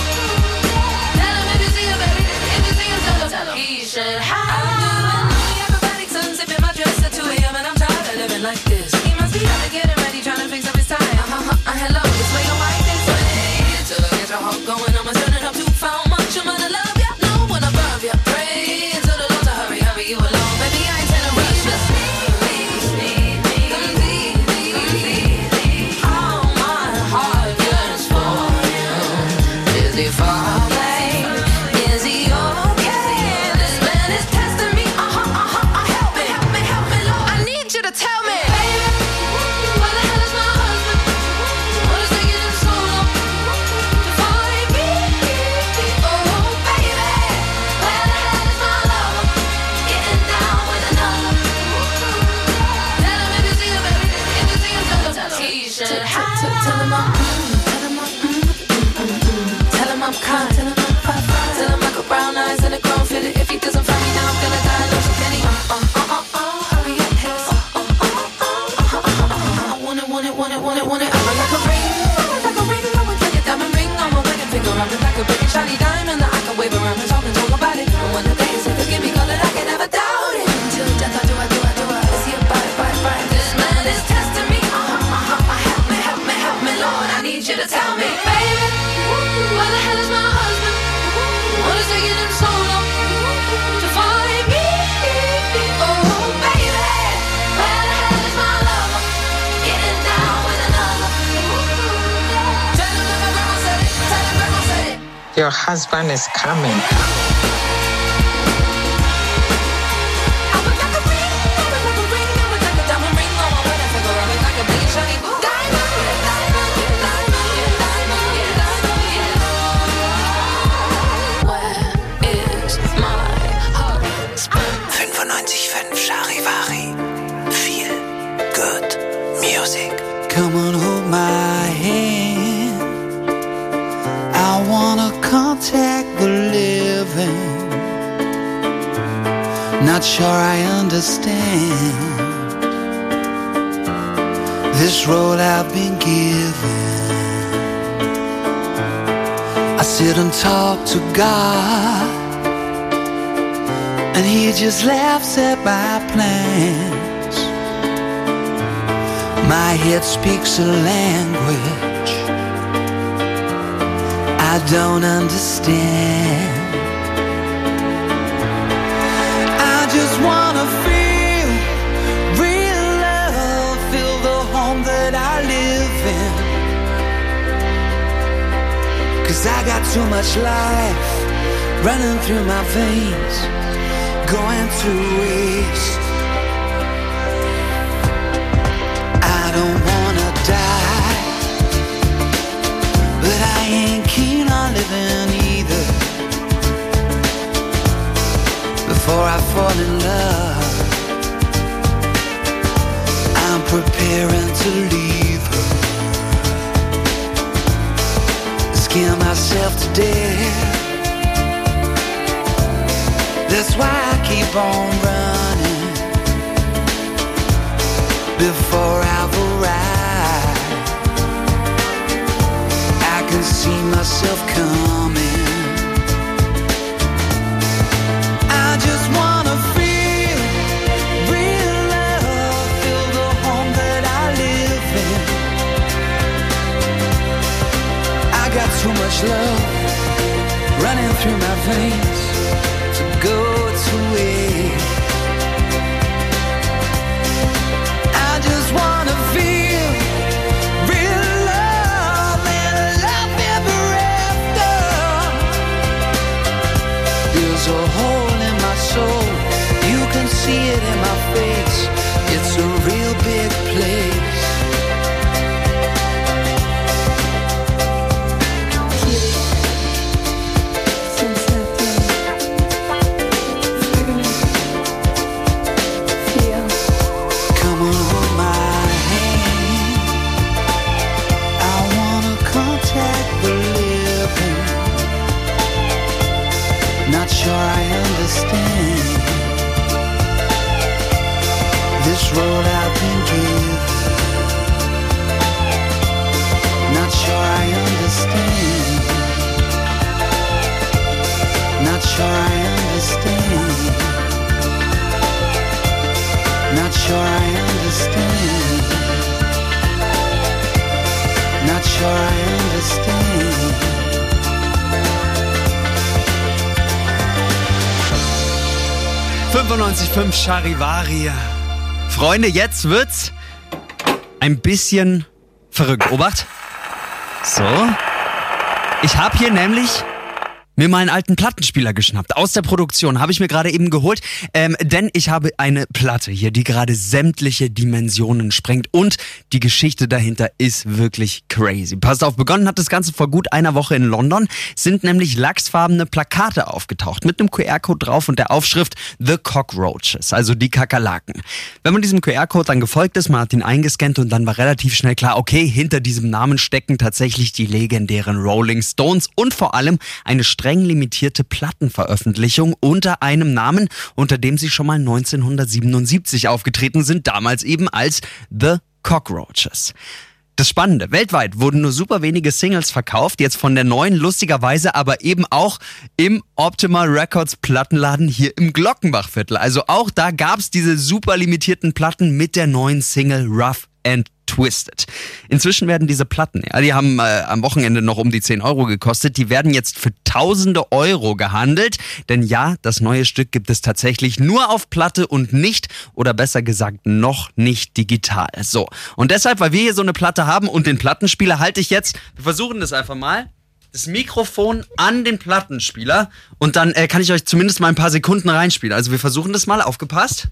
[SPEAKER 9] Tell him if you see him, baby, if you see him, tell him, tell him he should have. I'm doing the acrobatic sunset in my dress at two a.m. and I'm tired of living like this. He must be out to getting ready, trying to fix up his tie. Uh-huh, uh, hello, this way your wife is way. Till I get your heart going, I'm turning up too far. Much I'm gonna love ya, no one above ya. Pray to the Lord to hurry, hurry you along. Baby, I ain't telling rush, just need me, need me, come see me, come see me. All my heart yearns for you. Is he far away? Is he okay? This man is testing me. Uh-huh, uh-huh, uh, help me, help me, help me, Lord. I need you to tell me, baby, where the hell is my husband? What is taking him so long to find me? Oh, baby, where the hell is my lover? Getting down with another. Tell him if you see him, baby, if you see him, tell him, tell him he should have. Tell him I'm, tell him I'm, tell him I'm kind, tell him I'm fine, tell him I got brown eyes and a grown fitted. If he doesn't find me now, I'm gonna die. Lose a penny. Uh, uh, uh, uh, uh, hurry up, his. Uh, uh, uh, uh, uh, uh, uh, I want it, want it, want it, want it, want it. I'm like a ring, like a ring. I would like a diamond ring on my wedding finger. I'm like a big and shiny diamond that I can wave around and talk and talk about it. And when the day is here, forgive me, call it, I can never doubt it. Until death, I do, I do, I do, I see it, bye, bye, bye. This man is testing me. Uh, uh, uh, uh, help me, help me, help me, Lord. I need you to tell me, baby, where the hell is my husband? What is taking him so long to find me? Oh, baby, where the hell is my lover? Getting down with another. Tell him that my grandma said it. Tell him grandma said it.
[SPEAKER 19] Your husband is coming.
[SPEAKER 9] I would like a ring, I would like a ring, I would like a diamond ring on my wedding finger. I would like a big and shiny diamond, diamond, diamond, yeah, diamond, yeah, diamond, yeah. Where is my husband?
[SPEAKER 2] fünfundneunzig Komma fünf Charivari. Feel good music.
[SPEAKER 1] Come on, hold my hand. I wanna contact the living. Not sure I understand this role I've been given. I sit and talk to God, and He just laughs at my plans. My head speaks a language I don't understand. I just wanna feel real love, feel the home that I live in. 'Cause I got too much life running through my veins, going to waste. I don't wanna die, but I ain't keen on living either. Before I fall in love, I'm preparing to leave her. Scare myself to death. That's why I keep on running before I've arrived. I can see myself coming. I just wanna feel real love, feel the home that I live in. I got too much love running through my veins to go to waste. I just wanna feel real love and love ever after. There's a hole in my soul, you can see it in my face. It's a real big place. sure I understand this road I've been given. Not sure I understand. Not sure I understand. Not sure I understand. Not sure I understand.
[SPEAKER 6] fünfundneunzig Komma fünf Charivari. Freunde, jetzt wird's ein bisschen verrückt. Obacht. So. Ich habe hier nämlich mir mal einen alten Plattenspieler geschnappt. Aus der Produktion habe ich mir gerade eben geholt, ähm, denn ich habe eine Platte hier, die gerade sämtliche Dimensionen sprengt und die Geschichte dahinter ist wirklich crazy. Passt auf, begonnen hat das Ganze vor gut einer Woche in London, sind nämlich lachsfarbene Plakate aufgetaucht mit einem Q R-Code drauf und der Aufschrift The Cockroaches, also die Kakerlaken. Wenn man diesem Q R-Code dann gefolgt ist, man hat ihn eingescannt und dann war relativ schnell klar, okay, hinter diesem Namen stecken tatsächlich die legendären Rolling Stones und vor allem eine streng limitierte Plattenveröffentlichung unter einem Namen, unter dem sie schon mal neunzehnhundertsiebenundsiebzig aufgetreten sind, damals eben als The Cockroaches. Das Spannende, weltweit wurden nur super wenige Singles verkauft, jetzt von der neuen, lustigerweise aber eben auch im Optima Records Plattenladen hier im Glockenbachviertel. Also auch da gab's diese super limitierten Platten mit der neuen Single Rough and Twisted. Inzwischen werden diese Platten, ja, die haben äh, am Wochenende noch um die zehn Euro gekostet, die werden jetzt für tausende Euro gehandelt, denn ja, das neue Stück gibt es tatsächlich nur auf Platte und nicht, oder besser gesagt, noch nicht digital. So, und deshalb, weil wir hier so eine Platte haben und den Plattenspieler, halte ich jetzt, wir versuchen das einfach mal, das Mikrofon an den Plattenspieler und dann äh, kann ich euch zumindest mal ein paar Sekunden reinspielen. Also wir versuchen das mal, aufgepasst.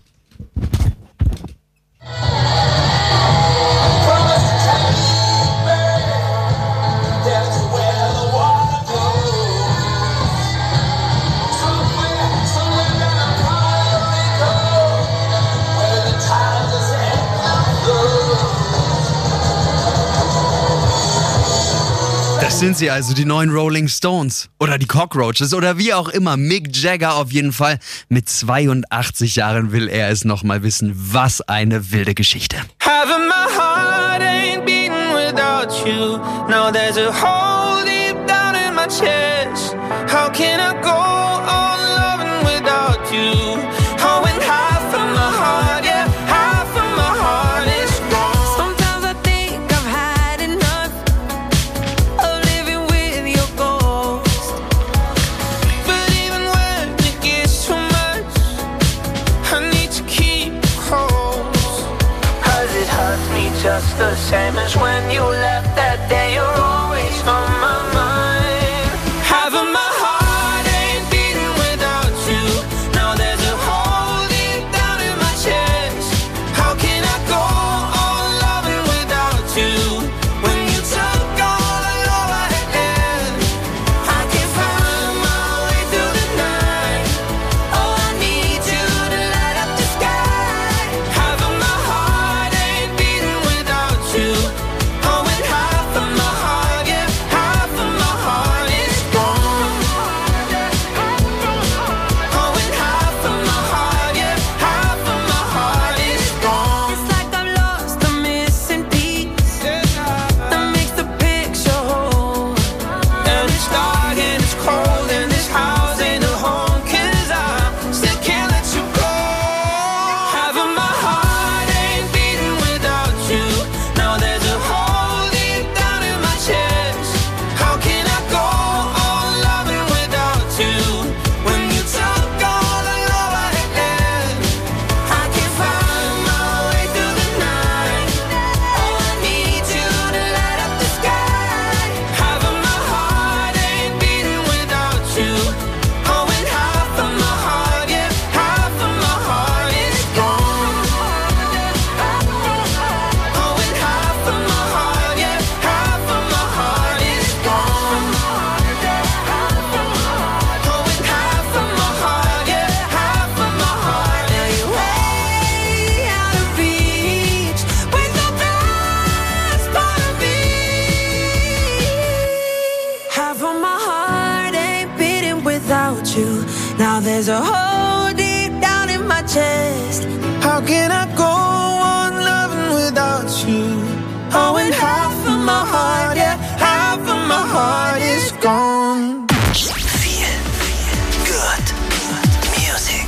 [SPEAKER 6] Das sind sie also, die neuen Rolling Stones oder die Cockroaches oder wie auch immer. Mick Jagger auf jeden Fall. Mit zweiundachtzig Jahren will er es nochmal wissen. Was eine wilde Geschichte.
[SPEAKER 1] Having my heart ain't beating without you. Now there's a hole deep down in my chest. How can I go on loving without you? Oh, and half of my heart, yeah, half of my heart is gone. Sometimes I think I've had enough of living with your ghost. But even when it gets too much, I need to keep close. Cause it hurts me just the same as when you left that day. You're always on my mind. Having my heart ain't beating without you. Now there's a hole deep down in my chest. How can I go on loving without you? When you took all the love I had, I can't find my way through the night. Oh, I need you to light up the sky. Having my heart ain't beating without you. Oh, and half of my heart, yeah, half of my heart is gone. Oh, and half of my heart, yeah, half of my heart is gone. It's like I've lost a missing piece that makes the picture whole. And it's dark and it's cold and this house ain't a home. Cause I still can't let you go. Having my heart ain't beating without you. Now there's a hole deep down in my chest. How can I go on loving without you? When you took all the love I had, I can't find my way through the night. Oh, I need you to light up the sky. Having my heart ain't beating without you. Oh, and half of my heart, yeah, half of my heart is gone. Oh, and half of my heart, yeah, half of my heart is gone. Oh, and half of my heart, yeah, half of my heart. Now you're way out of reach with the best part of me. Half of my heart ain't beating without you. Now there's a hole deep down in my chest. How can I go on loving without you? Oh, and half of my heart, yeah, half of my heart is gone.
[SPEAKER 2] Feel good music.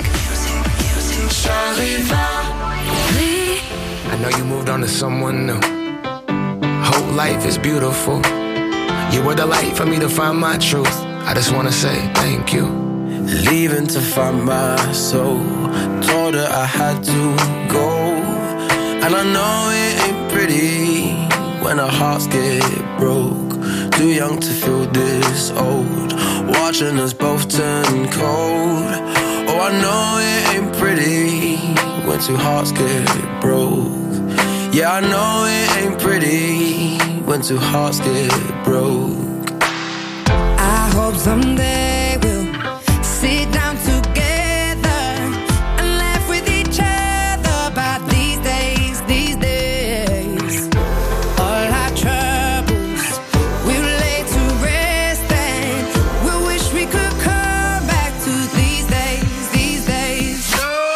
[SPEAKER 1] Charivari.
[SPEAKER 19] I know you moved on to someone new. Whole life is beautiful. You were the light for me to find my truth. I just wanna say thank you.
[SPEAKER 1] Leaving to find my soul. Told her I had to go. And I know it ain't pretty when our hearts get broke. Too young to feel this old. Watching us both turn cold. Oh, I know it ain't pretty when two hearts get broke. Yeah, I know it ain't pretty when two hearts get broke.
[SPEAKER 9] I hope someday we'll sit down together and laugh with each other about these days, these days. All our troubles we'll lay to rest and we'll wish we could come back to these days, these days.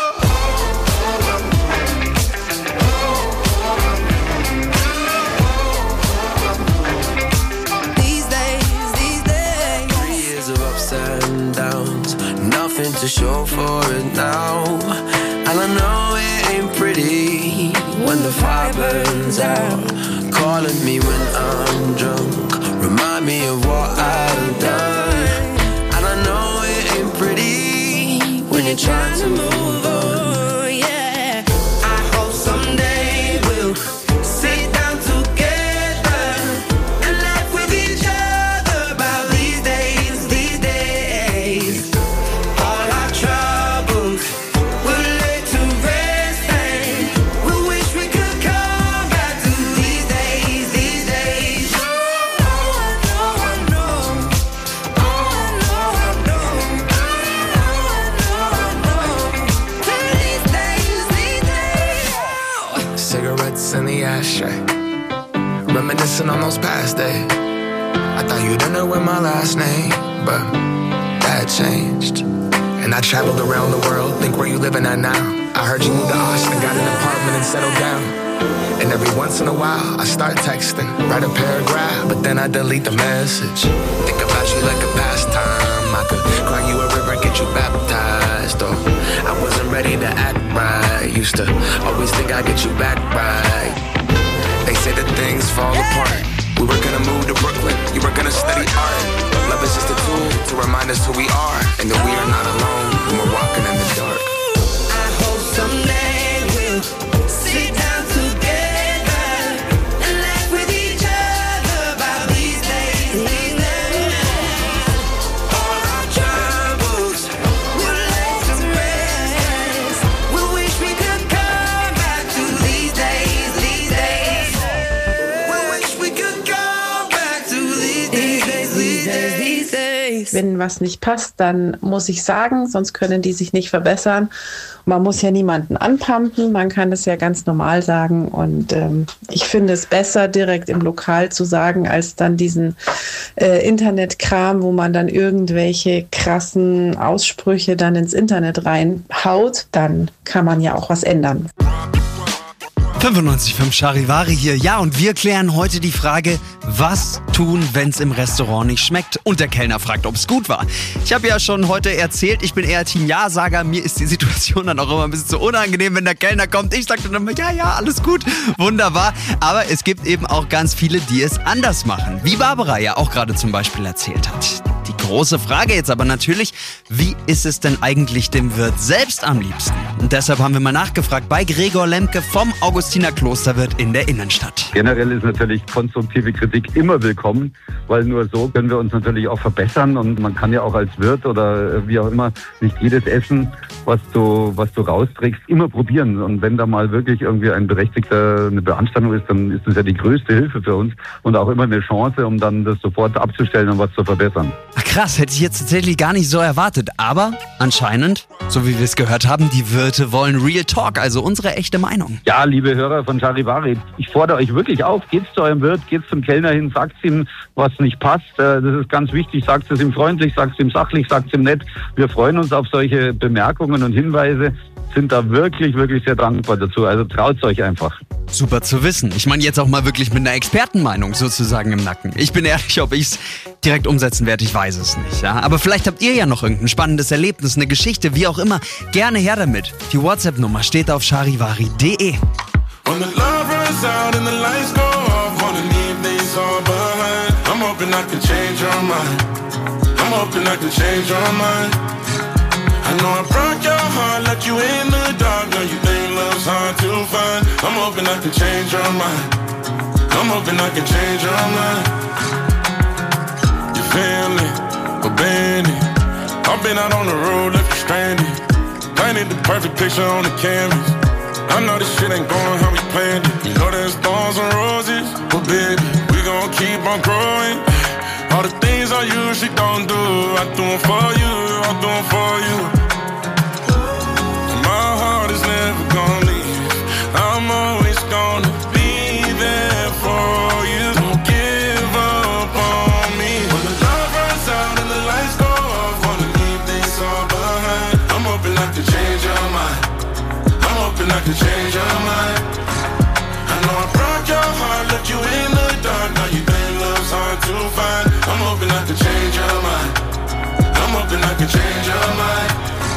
[SPEAKER 9] These days, these days.
[SPEAKER 1] Three years of ups and downs, nothing to show for it now. And I know it ain't pretty when the fire burns out. Calling me when I'm drunk, remind me of what I've done. And I know it ain't pretty when you're trying to move on.
[SPEAKER 9] Yeah, I hope someday we'll sit down together and laugh with each other about these days, these days. All our troubles we'll lay to rest and we'll wish we could come back to these days, these days. Oh, I know, I know. Oh, I know, I know. Oh, I know, I know. These days, these days.
[SPEAKER 19] Cigarettes in the ashtray, reminiscing on those past days. I thought you didn't know my last name, but that changed. And I traveled around the world, think where you living at now. I heard you moved to Austin, got an apartment and settled down. And every once in a while, I start texting, write a paragraph, but then I delete the message. Think about you like a pastime. I could cry you a river, get you baptized. Or I wasn't ready to act right. Used to always think I'd get you back right. They say that things fall apart. We were gonna move to Brooklyn, you were gonna study art. Love is just a tool to remind us who we are, and that we are not alone when we're walking in the dark.
[SPEAKER 9] I hope someday we'll sit down together and laugh with each other about these days, these days. All our troubles we'll lay to rest. We wish we could come back to these days, these days. We wish we could come back to these days, these days, these days.
[SPEAKER 20] Wenn was nicht passt, dann muss ich sagen, sonst können die sich nicht verbessern. Man muss ja niemanden anpumpen, man kann es ja ganz normal sagen. Und ähm, ich finde es besser, direkt im Lokal zu sagen, als dann diesen äh, Internetkram, wo man dann irgendwelche krassen Aussprüche dann ins Internet reinhaut. Dann kann man ja auch was ändern.
[SPEAKER 6] fünfundneunzig Komma fünf Charivari hier. Ja, und wir klären heute die Frage, was tun, wenn es im Restaurant nicht schmeckt? Und der Kellner fragt, ob es gut war. Ich habe ja schon heute erzählt, ich bin eher Team Ja-Sager. Mir ist die Situation dann auch immer ein bisschen zu unangenehm, wenn der Kellner kommt. Ich sage dann immer, ja, ja, alles gut, wunderbar. Aber es gibt eben auch ganz viele, die es anders machen. Wie Barbara ja auch gerade zum Beispiel erzählt hat. Die große Frage jetzt aber natürlich, wie ist es denn eigentlich dem Wirt selbst am liebsten? Und deshalb haben wir mal nachgefragt bei Gregor Lemke vom Augustiner Klosterwirt in der Innenstadt.
[SPEAKER 21] Generell ist natürlich konstruktive Kritik immer willkommen, weil nur so können wir uns natürlich auch verbessern und man kann ja auch als Wirt oder wie auch immer nicht jedes Essen, was du, was du rausträgst, immer probieren. Und wenn da mal wirklich irgendwie ein berechtigter, eine Beanstandung ist, dann ist das ja die größte Hilfe für uns und auch immer eine Chance, um dann das sofort abzustellen und was zu verbessern.
[SPEAKER 6] Ach krass. Krass, hätte ich jetzt tatsächlich gar nicht so erwartet. Aber anscheinend, so wie wir es gehört haben, die Wirte wollen Real Talk, also unsere echte Meinung.
[SPEAKER 21] Ja, liebe Hörer von Charivari, ich fordere euch wirklich auf, geht's zu eurem Wirt, geht's zum Kellner hin, sagt ihm, was nicht passt. Das ist ganz wichtig, sagt es ihm freundlich, sagt es ihm sachlich, sagt es ihm nett. Wir freuen uns auf solche Bemerkungen und Hinweise, sind da wirklich, wirklich sehr dankbar dazu. Also traut's euch einfach.
[SPEAKER 6] Super zu wissen. Ich meine jetzt auch mal wirklich mit einer Expertenmeinung sozusagen im Nacken. Ich bin ehrlich, ob ich es direkt umsetzen werde, ich weiß es nicht. Ja? Aber vielleicht habt ihr ja noch irgendein spannendes Erlebnis, eine Geschichte, wie auch immer. Gerne her damit. Die WhatsApp-Nummer steht auf charivari punkt de.
[SPEAKER 8] When the love runs out and the lights go off, wanna leave these all behind. I'm hoping I can change your mind. I'm hoping I can change your mind. I know I broke your heart, let you in the dark. Now you think love's hard to find. I'm hoping I can change your mind. I'm hoping I can change your mind. You feel it, obeying it. I've been out on the road, left you stranded. Painted the perfect picture on the canvas. I know this shit ain't going how we planned it. You know there's thorns and roses, but baby, we gon' keep on growing. All the things I usually don't do, I do them for you, I do them for you. My heart is never gonna leave. I'm always gonna be there for you. Don't give up on me. When the love runs out and the lights go off, wanna leave this all behind. I'm hoping I can change your mind. I'm hoping I can change your mind. I know I broke your heart, left you in the dark. Now you think love's hard to find. I'm hoping I can change your mind. I'm hoping I can change your mind.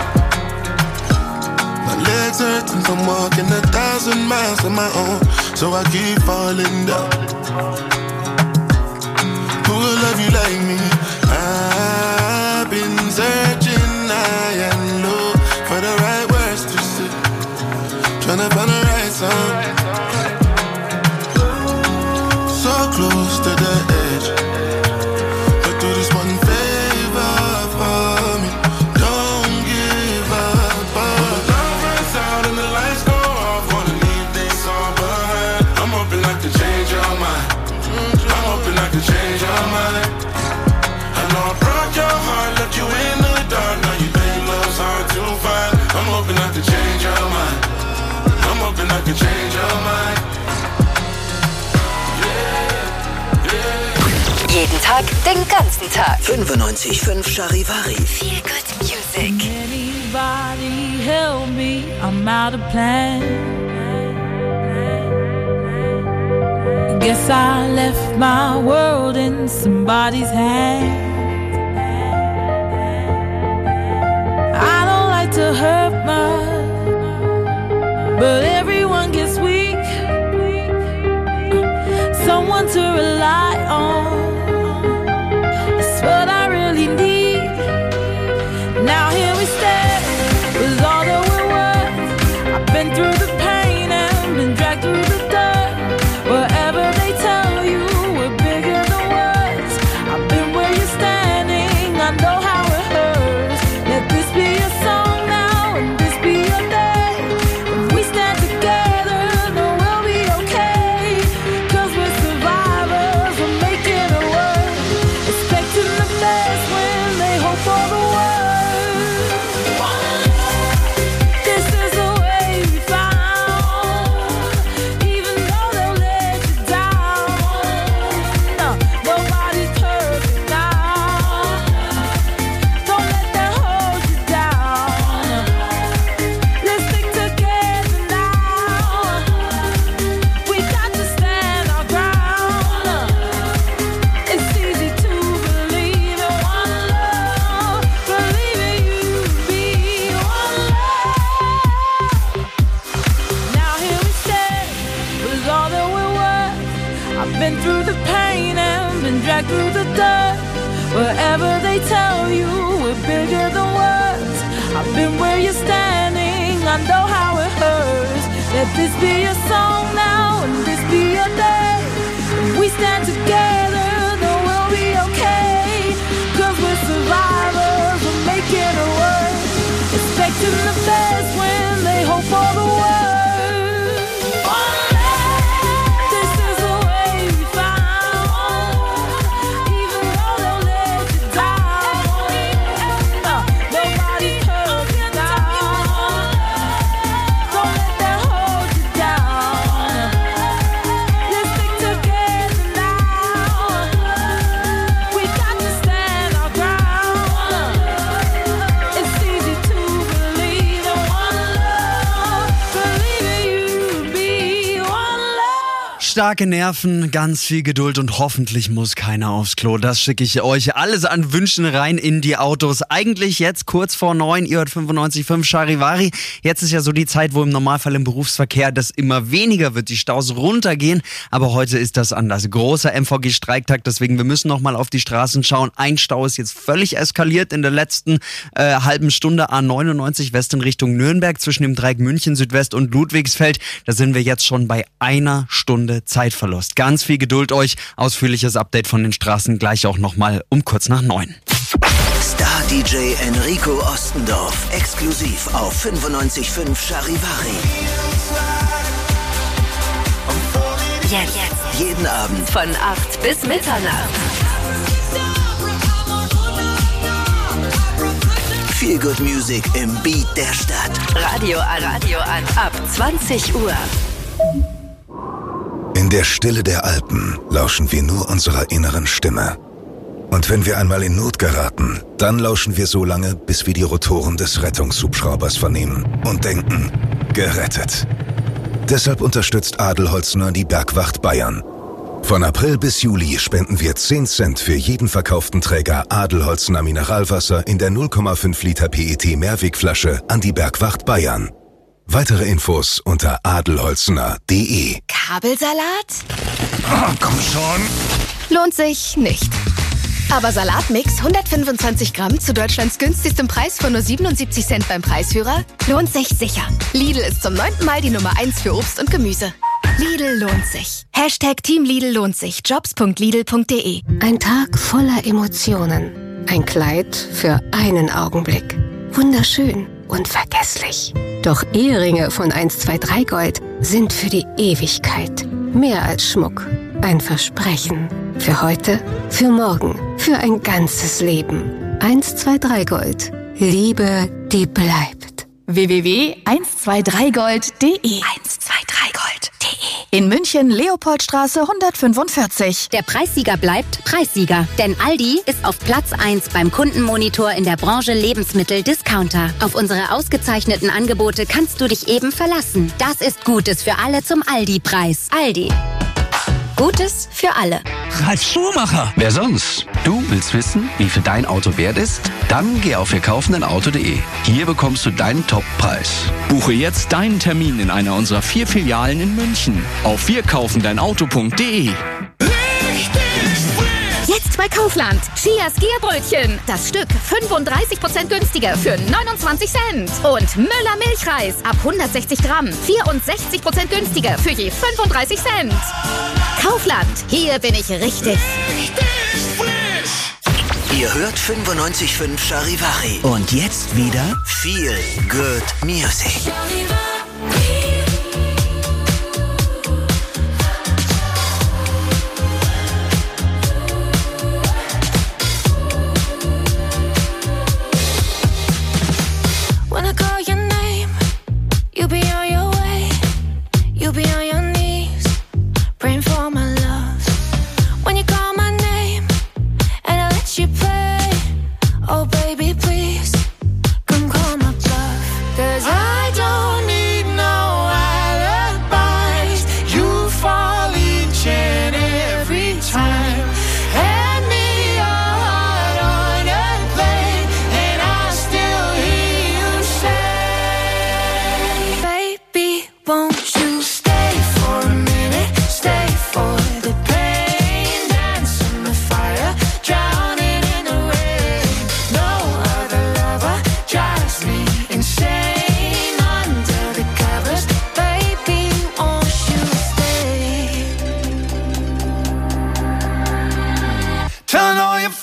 [SPEAKER 8] My legs hurt since I'm walking a thousand miles on my own, so I keep falling down. Who will love you like me? I've been searching high and low for the right words to say, tryna find the right song. So close to the edge, but do this one favor for me. Don't give up on me. When the love runs out and the lights go off, wanna leave this all behind. I'm hoping I can change your mind. I'm hoping I can change your mind. I know I broke your heart, left you in the dark. Now you think love's hard to find. I'm hoping I can change your mind. I'm hoping I can change your mind.
[SPEAKER 7] Jeden Tag, den ganzen Tag.
[SPEAKER 2] fünfundneunzig Komma fünf Charivari.
[SPEAKER 7] Feel good music.
[SPEAKER 5] Anybody help me? I'm out of plan. Guess I left my world in somebody's hands. I don't like to hurt much, but everyone gets weak. Someone to rely on. What I really need. Now here we stand with all that we're worth. I've been through the pain and been dragged through the dirt. Wherever they tell you we're bigger than words, I've been where you're standing. I know how it hurts. Let this be a song now and this be your day. If we stand together, then we'll be okay. 'Cause we're survivors, we're making it work. Expecting the best when they hope for the worst. This is the way we found. Even though they'll let you down, no, nobody's perfect now. Don't let them hold you down. Let's stick together now. We got to stand our ground. It's easy to believe in one love, believing you be one love. Now here we stand with all that we're worth. I've been through the pain and been dragged through the dirt. Wherever they tell you we're bigger than words, I've been where you're standing. I know how it hurts. Let this be a song now and this be a day. If we stand together, then we'll be okay. 'Cause we're survivors, we're making it work. Expecting the best when they hope for the worst. This is the way we found. Even though they'll let you down,
[SPEAKER 6] Starke Nerven, ganz viel Geduld und hoffentlich muss keiner aufs Klo. Das schicke ich euch alles an Wünschen rein in die Autos. Eigentlich jetzt kurz vor neun, ihr hört fünfundneunzig Komma fünf Charivari. Jetzt ist ja so die Zeit, wo im Normalfall im Berufsverkehr das immer weniger wird, die Staus runtergehen. Aber heute ist das anders. Großer M V G-Streiktag, deswegen wir müssen nochmal auf die Straßen schauen. Ein Stau ist jetzt völlig eskaliert in der letzten äh, halben Stunde. A neunundneunzig West in Richtung Nürnberg zwischen dem Dreieck München Südwest und Ludwigsfeld. Da sind wir jetzt schon bei einer Stunde Zeitverlust. Ganz viel Geduld euch. Ausführliches Update von den Straßen gleich auch nochmal um kurz nach neun.
[SPEAKER 2] Star-D J Enrico Ostendorf, exklusiv auf fünfundneunzig Komma fünf Charivari.
[SPEAKER 7] Jetzt, jetzt.
[SPEAKER 2] Jeden Abend
[SPEAKER 7] Von acht bis Mitternacht.
[SPEAKER 2] Feel Good Music im Beat der Stadt.
[SPEAKER 7] Radio an, Radio an. Ab zwanzig Uhr.
[SPEAKER 11] In der Stille der Alpen lauschen wir nur unserer inneren Stimme. Und wenn wir einmal in Not geraten, dann lauschen wir so lange, bis wir die Rotoren des Rettungshubschraubers vernehmen und denken, gerettet. Deshalb unterstützt Adelholzner die Bergwacht Bayern. Von April bis Juli spenden wir zehn Cent für jeden verkauften Träger Adelholzner Mineralwasser in der null Komma fünf Liter P E T Mehrwegflasche an die Bergwacht Bayern. Weitere Infos unter adelholzner punkt de.
[SPEAKER 15] Kabelsalat?
[SPEAKER 11] Oh, komm schon.
[SPEAKER 15] Lohnt sich nicht. Aber Salatmix hundertfünfundzwanzig Gramm zu Deutschlands günstigstem Preis von nur siebenundsiebzig Cent beim Preisführer lohnt sich sicher. Lidl ist zum neunten Mal die Nummer eins für Obst und Gemüse. Lidl lohnt sich. Hashtag Team Lidl lohnt sich. Jobs punkt lidl punkt de.
[SPEAKER 10] Ein Tag voller Emotionen. Ein Kleid für einen Augenblick. Wunderschön, unvergesslich. Doch Eheringe von eins zwei drei Gold sind für die Ewigkeit. Mehr als Schmuck. Ein Versprechen. Für heute, für morgen, für ein ganzes Leben. eins zwei drei Gold. Liebe, die bleibt.
[SPEAKER 15] w w w punkt eins zwei drei gold punkt de.
[SPEAKER 10] eins zwei drei Gold punkt de.
[SPEAKER 15] In München, Leopoldstraße hundertfünfundvierzig.
[SPEAKER 22] Der Preissieger bleibt Preissieger. Denn Aldi ist auf Platz eins beim Kundenmonitor in der Branche Lebensmittel-Discounter. Auf unsere ausgezeichneten Angebote kannst du dich eben verlassen. Das ist Gutes für alle zum Aldi-Preis. Aldi. Gutes für alle.
[SPEAKER 23] Ralf Schumacher. Wer sonst? Du willst wissen, wie viel dein Auto wert ist? Dann geh auf wir kaufen dein Auto punkt de. Hier bekommst du deinen Top-Preis.
[SPEAKER 24] Buche jetzt deinen Termin in einer unserer vier Filialen in München auf wir kaufen dein Auto punkt de.
[SPEAKER 12] Jetzt bei Kaufland. Chias Gierbrötchen. Das Stück fünfunddreißig Prozent günstiger für neunundzwanzig Cent. Und Müller Milchreis ab hundertsechzig Gramm. vierundsechzig Prozent günstiger für je fünfunddreißig Cent. Kaufland. Hier bin ich richtig.
[SPEAKER 2] Ihr hört fünfundneunzig Komma fünf Charivari. Und jetzt wieder Feel Good Music.